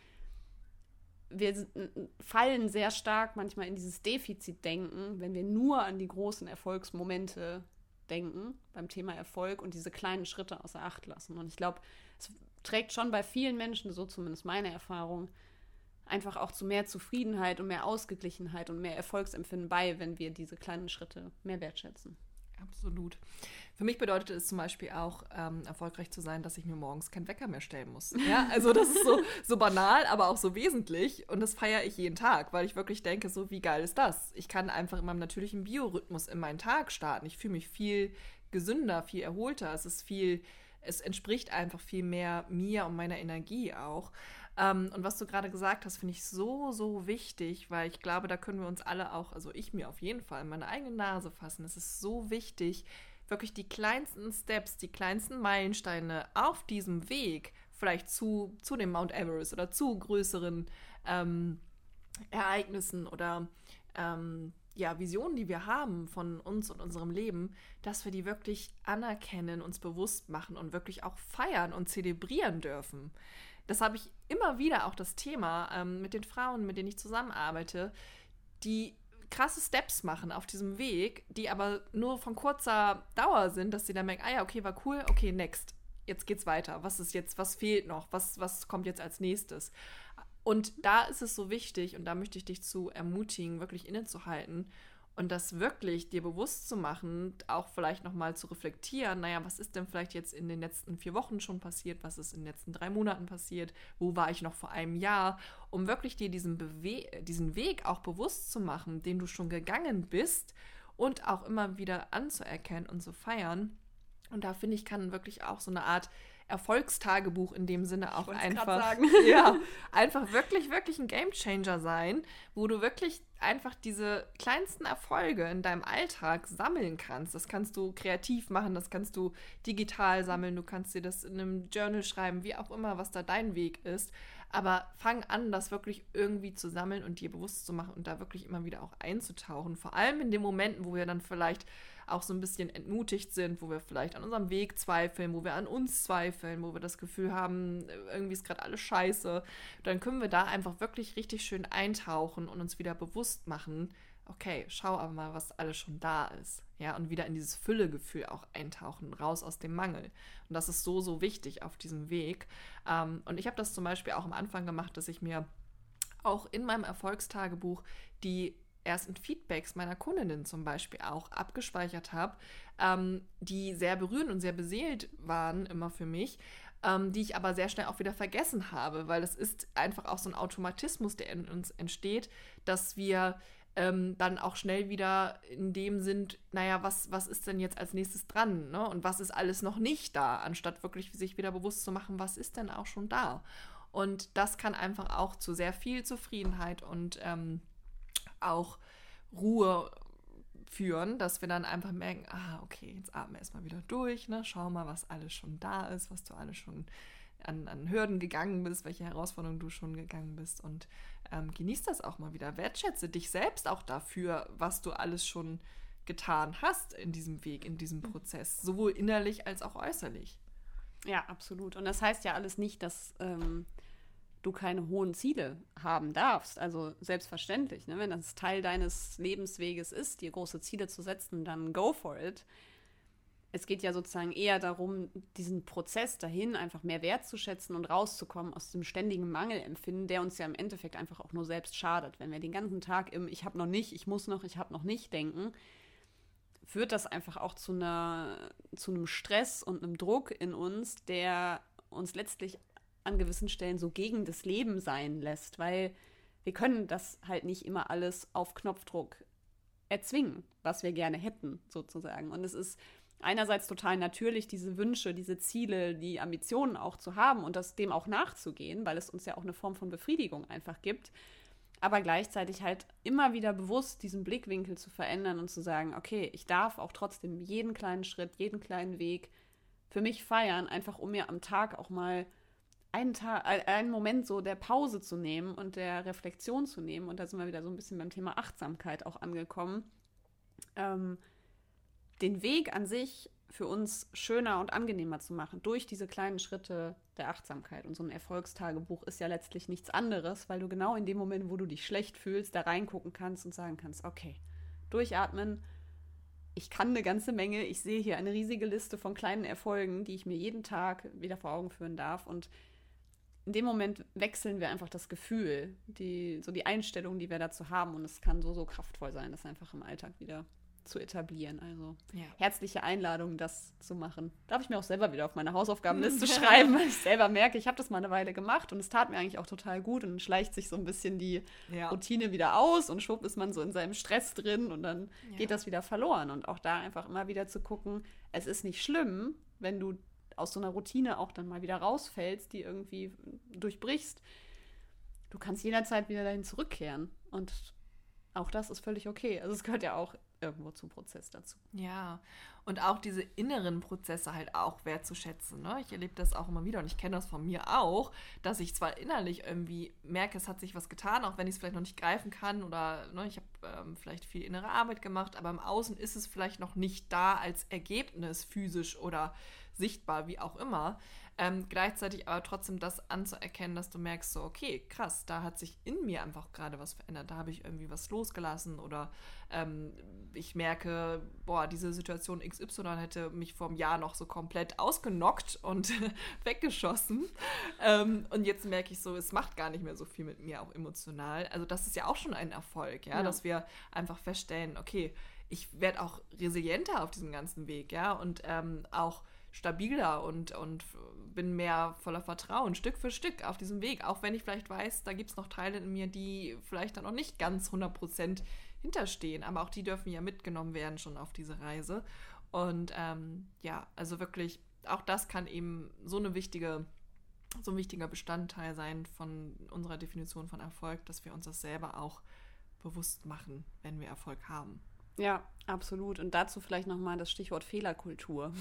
wir fallen sehr stark manchmal in dieses Defizitdenken, wenn wir nur an die großen Erfolgsmomente denken, beim Thema Erfolg und diese kleinen Schritte außer Acht lassen und ich glaube, es trägt schon bei vielen Menschen, so zumindest meine Erfahrung, einfach auch zu mehr Zufriedenheit und mehr Ausgeglichenheit und mehr Erfolgsempfinden bei, wenn wir diese kleinen Schritte mehr wertschätzen. Absolut. Für mich bedeutet es zum Beispiel auch, erfolgreich zu sein, dass ich mir morgens keinen Wecker mehr stellen muss. Ja, also das ist so banal, aber auch so wesentlich und das feiere ich jeden Tag, weil ich wirklich denke, so wie geil ist das? Ich kann einfach in meinem natürlichen Biorhythmus in meinen Tag starten. Ich fühle mich viel gesünder, viel erholter. Es entspricht einfach viel mehr mir und meiner Energie auch. Und was du gerade gesagt hast, finde ich so, so wichtig, weil ich glaube, da können wir uns alle auch, also ich mir auf jeden Fall, meine eigene Nase fassen. Es ist so wichtig, wirklich die kleinsten Steps, die kleinsten Meilensteine auf diesem Weg, vielleicht zu dem Mount Everest oder zu größeren Ereignissen oder Visionen, die wir haben von uns und unserem Leben, dass wir die wirklich anerkennen, uns bewusst machen und wirklich auch feiern und zelebrieren dürfen. Das habe ich immer wieder auch das Thema mit den Frauen, mit denen ich zusammenarbeite, die krasse Steps machen auf diesem Weg, die aber nur von kurzer Dauer sind, dass sie dann merken, okay, war cool, okay, next, jetzt geht's weiter. Was ist jetzt, was fehlt noch, was kommt jetzt als nächstes? Und da ist es so wichtig, und da möchte ich dich zu ermutigen, wirklich innezuhalten und das wirklich dir bewusst zu machen, auch vielleicht nochmal zu reflektieren, was ist denn vielleicht jetzt in den letzten 4 Wochen schon passiert, was ist in den letzten 3 Monaten passiert, wo war ich noch vor einem Jahr, um wirklich dir diesen Weg auch bewusst zu machen, den du schon gegangen bist und auch immer wieder anzuerkennen und zu feiern. Und da finde ich, kann wirklich auch so eine Art Erfolgstagebuch in dem Sinne auch einfach wirklich, wirklich ein Gamechanger sein, wo du wirklich einfach diese kleinsten Erfolge in deinem Alltag sammeln kannst. Das kannst du kreativ machen, das kannst du digital sammeln, du kannst dir das in einem Journal schreiben, wie auch immer, was da dein Weg ist. Aber fang an, das wirklich irgendwie zu sammeln und dir bewusst zu machen und da wirklich immer wieder auch einzutauchen. Vor allem in den Momenten, wo wir dann vielleicht auch so ein bisschen entmutigt sind, wo wir vielleicht an unserem Weg zweifeln, wo wir an uns zweifeln, wo wir das Gefühl haben, irgendwie ist gerade alles scheiße, dann können wir da einfach wirklich richtig schön eintauchen und uns wieder bewusst machen, okay, schau aber mal, was alles schon da ist. Ja, und wieder in dieses Füllegefühl auch eintauchen, raus aus dem Mangel. Und das ist so, so wichtig auf diesem Weg. Und ich habe das zum Beispiel auch am Anfang gemacht, dass ich mir auch in meinem Erfolgstagebuch die ersten Feedbacks meiner Kundinnen zum Beispiel auch abgespeichert habe, die sehr berührend und sehr beseelt waren immer für mich, die ich aber sehr schnell auch wieder vergessen habe, weil das ist einfach auch so ein Automatismus, der in uns entsteht, dass wir dann auch schnell wieder in dem sind, was ist denn jetzt als nächstes dran, ne? Und was ist alles noch nicht da, anstatt wirklich sich wieder bewusst zu machen, was ist denn auch schon da. Und das kann einfach auch zu sehr viel Zufriedenheit und auch Ruhe führen, dass wir dann einfach merken, okay, jetzt atmen wir erstmal wieder durch, ne? Schau mal, was alles schon da ist, was du alles schon an Hürden gegangen bist, welche Herausforderungen du schon gegangen bist und genieß das auch mal wieder. Wertschätze dich selbst auch dafür, was du alles schon getan hast in diesem Weg, in diesem Prozess, sowohl innerlich als auch äußerlich. Ja, absolut. Und das heißt ja alles nicht, dass du keine hohen Ziele haben darfst. Also selbstverständlich, ne? Wenn das Teil deines Lebensweges ist, dir große Ziele zu setzen, dann go for it. Es geht ja sozusagen eher darum, diesen Prozess dahin einfach mehr wertzuschätzen und rauszukommen aus dem ständigen Mangelempfinden, der uns ja im Endeffekt einfach auch nur selbst schadet. Wenn wir den ganzen Tag im Ich habe noch nicht, ich muss noch, ich habe noch nicht denken, führt das einfach auch zu einem Stress und einem Druck in uns, der uns letztlich an gewissen Stellen so gegen das Leben sein lässt, weil wir können das halt nicht immer alles auf Knopfdruck erzwingen, was wir gerne hätten, sozusagen. Und es ist einerseits total natürlich, diese Wünsche, diese Ziele, die Ambitionen auch zu haben und dem auch nachzugehen, weil es uns ja auch eine Form von Befriedigung einfach gibt, aber gleichzeitig halt immer wieder bewusst diesen Blickwinkel zu verändern und zu sagen, okay, ich darf auch trotzdem jeden kleinen Schritt, jeden kleinen Weg für mich feiern, einfach um mir am Tag auch mal einen Moment so der Pause zu nehmen und der Reflexion zu nehmen. Und da sind wir wieder so ein bisschen beim Thema Achtsamkeit auch angekommen. Den Weg an sich für uns schöner und angenehmer zu machen durch diese kleinen Schritte der Achtsamkeit. Und so ein Erfolgstagebuch ist ja letztlich nichts anderes, weil du genau in dem Moment, wo du dich schlecht fühlst, da reingucken kannst und sagen kannst, okay, durchatmen, ich kann eine ganze Menge, ich sehe hier eine riesige Liste von kleinen Erfolgen, die ich mir jeden Tag wieder vor Augen führen darf. Und in dem Moment wechseln wir einfach das Gefühl, die Einstellung, die wir dazu haben. Und es kann so kraftvoll sein, das einfach im Alltag wieder zu etablieren. Also herzliche Einladung, das zu machen. Darf ich mir auch selber wieder auf meine Hausaufgabenliste schreiben, weil ich selber merke, ich habe das mal eine Weile gemacht und es tat mir eigentlich auch total gut und dann schleicht sich so ein bisschen die Routine wieder aus und schwupp ist man so in seinem Stress drin und dann geht das wieder verloren. Und auch da einfach immer wieder zu gucken, es ist nicht schlimm, wenn du aus so einer Routine auch dann mal wieder rausfällst, die irgendwie durchbrichst. Du kannst jederzeit wieder dahin zurückkehren und auch das ist völlig okay. Also es gehört ja auch irgendwo zum Prozess dazu. Ja, und auch diese inneren Prozesse halt auch wertzuschätzen. Ne? Ich erlebe das auch immer wieder und ich kenne das von mir auch, dass ich zwar innerlich irgendwie merke, es hat sich was getan, auch wenn ich es vielleicht noch nicht greifen kann oder ich habe vielleicht viel innere Arbeit gemacht, aber im Außen ist es vielleicht noch nicht da als Ergebnis physisch oder sichtbar, wie auch immer. Gleichzeitig aber trotzdem das anzuerkennen, dass du merkst, so okay, krass, da hat sich in mir einfach gerade was verändert, da habe ich irgendwie was losgelassen oder ich merke, diese Situation XY hätte mich vor einem Jahr noch so komplett ausgenockt und weggeschossen und jetzt merke ich so, es macht gar nicht mehr so viel mit mir, auch emotional. Also das ist ja auch schon ein Erfolg, dass wir einfach feststellen, okay, ich werde auch resilienter auf diesem ganzen Weg, und auch stabiler und bin mehr voller Vertrauen, Stück für Stück auf diesem Weg. Auch wenn ich vielleicht weiß, da gibt es noch Teile in mir, die vielleicht dann noch nicht ganz 100% hinterstehen. Aber auch die dürfen ja mitgenommen werden schon auf diese Reise. Und also wirklich, auch das kann eben so ein wichtiger Bestandteil sein von unserer Definition von Erfolg, dass wir uns das selber auch bewusst machen, wenn wir Erfolg haben. Ja, absolut. Und dazu vielleicht nochmal das Stichwort Fehlerkultur.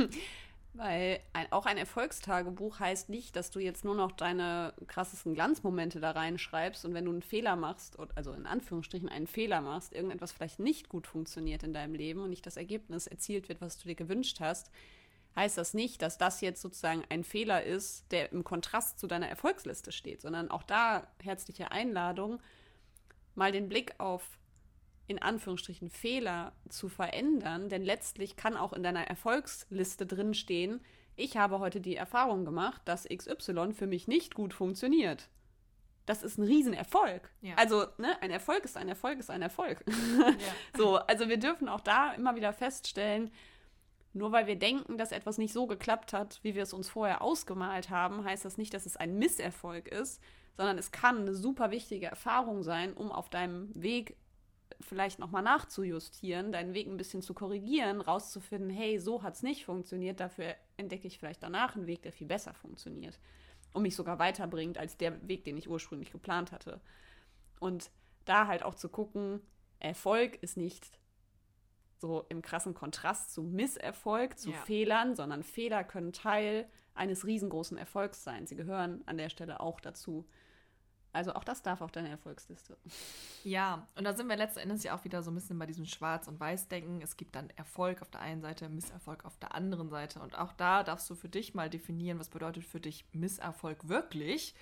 Weil auch ein Erfolgstagebuch heißt nicht, dass du jetzt nur noch deine krassesten Glanzmomente da reinschreibst und wenn du einen Fehler machst, also in Anführungsstrichen einen Fehler machst, irgendetwas vielleicht nicht gut funktioniert in deinem Leben und nicht das Ergebnis erzielt wird, was du dir gewünscht hast, heißt das nicht, dass das jetzt sozusagen ein Fehler ist, der im Kontrast zu deiner Erfolgsliste steht, sondern auch da herzliche Einladung, mal den Blick auf in Anführungsstrichen Fehler zu verändern, denn letztlich kann auch in deiner Erfolgsliste drinstehen, ich habe heute die Erfahrung gemacht, dass XY für mich nicht gut funktioniert. Das ist ein Riesenerfolg. Ja. Also, ein Erfolg ist ein Erfolg ist ein Erfolg. Ja. Also wir dürfen auch da immer wieder feststellen, nur weil wir denken, dass etwas nicht so geklappt hat, wie wir es uns vorher ausgemalt haben, heißt das nicht, dass es ein Misserfolg ist, sondern es kann eine super wichtige Erfahrung sein, um auf deinem Weg vielleicht nochmal nachzujustieren, deinen Weg ein bisschen zu korrigieren, rauszufinden, hey, so hat es nicht funktioniert, dafür entdecke ich vielleicht danach einen Weg, der viel besser funktioniert und mich sogar weiterbringt als der Weg, den ich ursprünglich geplant hatte. Und da halt auch zu gucken, Erfolg ist nicht so im krassen Kontrast zu Misserfolg, zu Fehlern, sondern Fehler können Teil eines riesengroßen Erfolgs sein. Sie gehören an der Stelle auch dazu. Also auch das darf auf deine Erfolgsliste. Ja, und da sind wir letzten Endes ja auch wieder so ein bisschen bei diesem Schwarz- und Weiß-Denken. Es gibt dann Erfolg auf der einen Seite, Misserfolg auf der anderen Seite. Und auch da darfst du für dich mal definieren, was bedeutet für dich Misserfolg wirklich.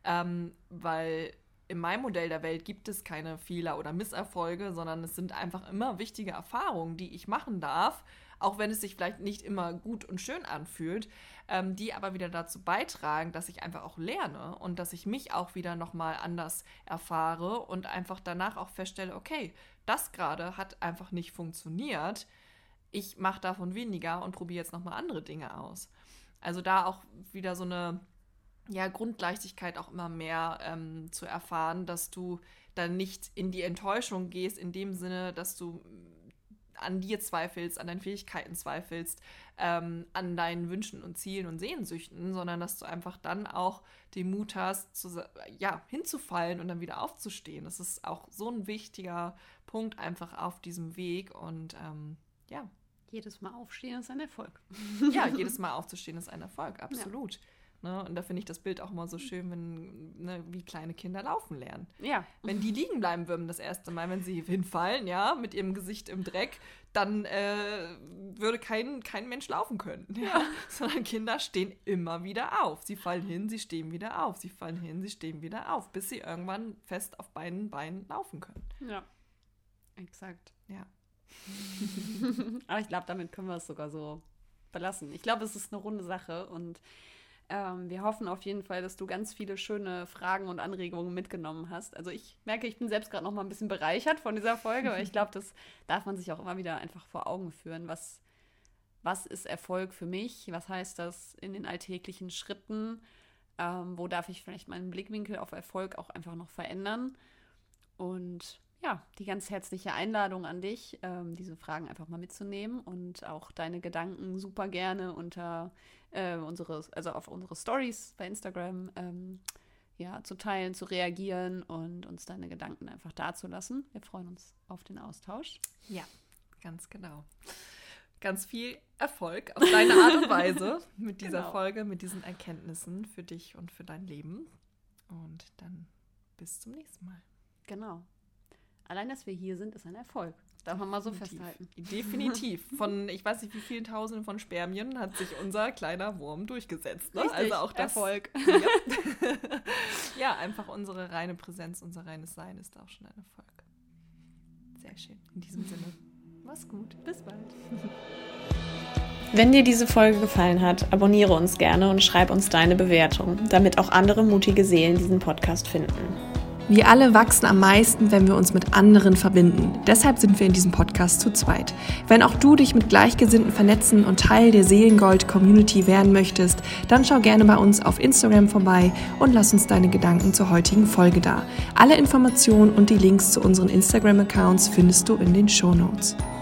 Weil in meinem Modell der Welt gibt es keine Fehler oder Misserfolge, sondern es sind einfach immer wichtige Erfahrungen, die ich machen darf, auch wenn es sich vielleicht nicht immer gut und schön anfühlt, die aber wieder dazu beitragen, dass ich einfach auch lerne und dass ich mich auch wieder nochmal anders erfahre und einfach danach auch feststelle, okay, das gerade hat einfach nicht funktioniert, ich mache davon weniger und probiere jetzt nochmal andere Dinge aus. Also da auch wieder so eine Grundleichtigkeit auch immer mehr zu erfahren, dass du dann nicht in die Enttäuschung gehst, in dem Sinne, dass du an dir zweifelst, an deinen Fähigkeiten zweifelst, an deinen Wünschen und Zielen und Sehnsüchten, sondern dass du einfach dann auch den Mut hast, hinzufallen und dann wieder aufzustehen. Das ist auch so ein wichtiger Punkt einfach auf diesem Weg und Jedes Mal aufstehen ist ein Erfolg. Ja, jedes Mal aufzustehen ist ein Erfolg, absolut. Ja. Ne? Und da finde ich das Bild auch mal so schön, wie kleine Kinder laufen lernen. Ja. Wenn die liegen bleiben würden das erste Mal, wenn sie hinfallen, mit ihrem Gesicht im Dreck, dann würde kein Mensch laufen können. Ja? Sondern Kinder stehen immer wieder auf. Sie fallen hin, sie stehen wieder auf. Sie fallen hin, sie stehen wieder auf, bis sie irgendwann fest auf beiden Beinen laufen können. Ja, exakt. Ja. Aber ich glaube, damit können wir es sogar so belassen. Ich glaube, es ist eine runde Sache und wir hoffen auf jeden Fall, dass du ganz viele schöne Fragen und Anregungen mitgenommen hast. Also ich merke, ich bin selbst gerade noch mal ein bisschen bereichert von dieser Folge, weil ich glaube, das darf man sich auch immer wieder einfach vor Augen führen. Was ist Erfolg für mich? Was heißt das in den alltäglichen Schritten? Wo darf ich vielleicht meinen Blickwinkel auf Erfolg auch einfach noch verändern? Und die ganz herzliche Einladung an dich, diese Fragen einfach mal mitzunehmen und auch deine Gedanken super gerne unter auf unsere Stories bei Instagram zu teilen, zu reagieren und uns deine Gedanken einfach dazulassen. Wir freuen uns auf den Austausch. Ja, ganz genau. Ganz viel Erfolg auf deine Art und Weise mit dieser Folge, mit diesen Erkenntnissen für dich und für dein Leben. Und dann bis zum nächsten Mal. Genau. Allein, dass wir hier sind, ist ein Erfolg. Darf man mal so festhalten. Definitiv. Von, ich weiß nicht, wie vielen Tausenden von Spermien hat sich unser kleiner Wurm durchgesetzt. Ne? Richtig, also auch das Erfolg. Ja, einfach unsere reine Präsenz, unser reines Sein ist auch schon ein Erfolg. Sehr schön. In diesem Sinne, mach's gut. Bis bald. Wenn dir diese Folge gefallen hat, abonniere uns gerne und schreib uns deine Bewertung, damit auch andere mutige Seelen diesen Podcast finden. Wir alle wachsen am meisten, wenn wir uns mit anderen verbinden. Deshalb sind wir in diesem Podcast zu zweit. Wenn auch du dich mit Gleichgesinnten vernetzen und Teil der Seelengold-Community werden möchtest, dann schau gerne bei uns auf Instagram vorbei und lass uns deine Gedanken zur heutigen Folge da. Alle Informationen und die Links zu unseren Instagram-Accounts findest du in den Shownotes.